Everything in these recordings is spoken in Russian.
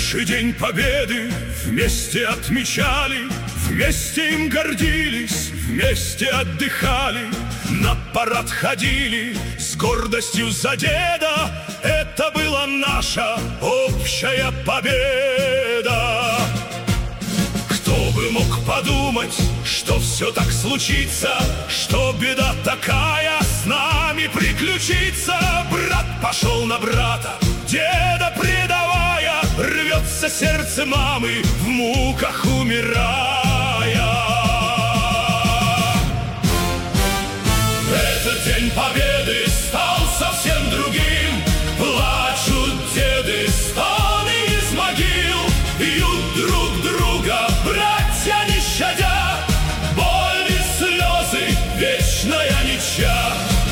Наши День Победы вместе отмечали, вместе им гордились, вместе отдыхали, на парад ходили с гордостью за деда. Это была наша общая победа. Кто бы мог подумать, что все так случится, что беда такая с нами приключится. Брат пошел на брата, деда предавая, рвется сердце мамы, в муках умирая. Этот День Победы стал совсем другим. Плачут деды, стоны из могил, бьют друг друга братья не щадя, боль и слезы, вечная ничья.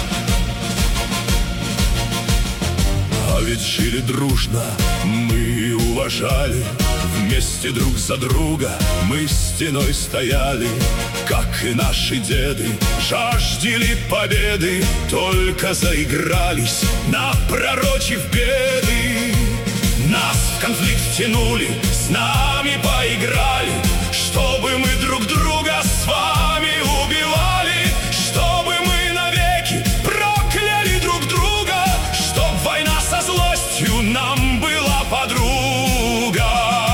А ведь жили дружно, мы уважали, вместе друг за друга мы стеной стояли. Как и наши деды, жаждали победы, только заигрались, напророчив беды. Нас в конфликт тянули, с нами поиграли, чтобы мы друг друга с вами убивали, чтобы мы навеки прокляли друг друга, чтоб война со злостью нам была подруга.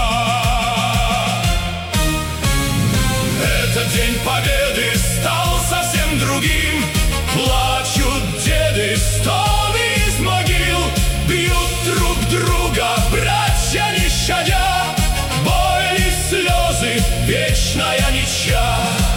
Этот День Победы стал совсем другим. Плачут деды, стоны из могил, бьют друг друга братья не щадя, боль и слезы, вечная ничья.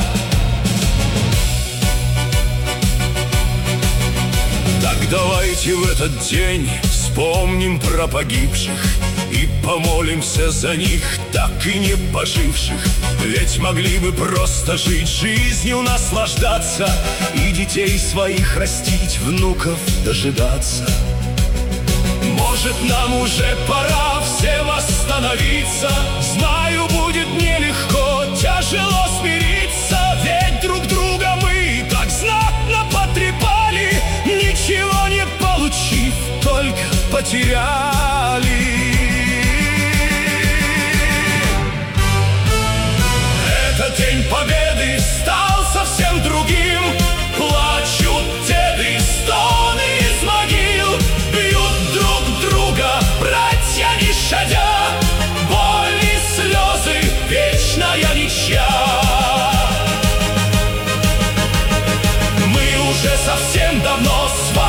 Так давайте в этот день вспомним про погибших и помолимся за них, так и не поживших. Ведь могли бы просто жить, жизнью наслаждаться, и детей своих растить, внуков дожидаться. Может, нам уже пора всем остановиться. Знаю, будет нелегко, тяжело смириться, ведь друг друга мы так знатно потрепали, ничего не получив, только потеряли. Этот День Победы стал совсем другим. Плачут деды, стоны из могил, бьют друг друга братья не щадя, боль и слезы, вечная ничья. Мы уже совсем давно с вами